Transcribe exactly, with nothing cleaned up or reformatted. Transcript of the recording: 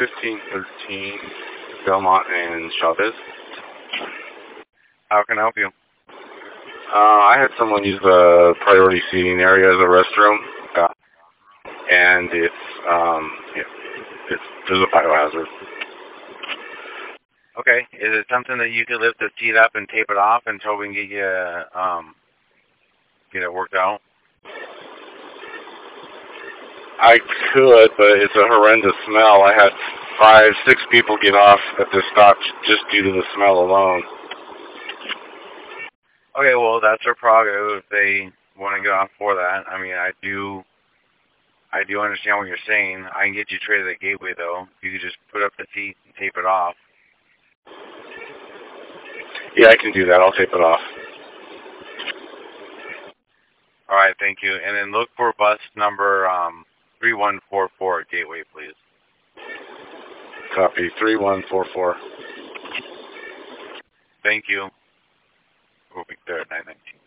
fifteen thirteen Belmont and Chavez. How can I help you? Uh, I had someone use the priority seating area as a restroom, uh, and it's um, it, it's there's a biohazard. Okay. Is it something that you could lift the seat up and tape it off until we can get you um, get it worked out? I could, but it's a horrendous smell. I had five, six people get off at this stop just due to the smell alone. Okay, well, that's their prerogative if they want to get off for that. I mean, I do, I do understand what you're saying. I can get you traded at Gateway, though. You could just put up the seat and tape it off. Yeah, I can do that. I'll tape it off. All right, thank you. And then look for bus number um, three one four four at Gateway, please. Copy. three one four four. Thank you. We'll be there at nine nineteen.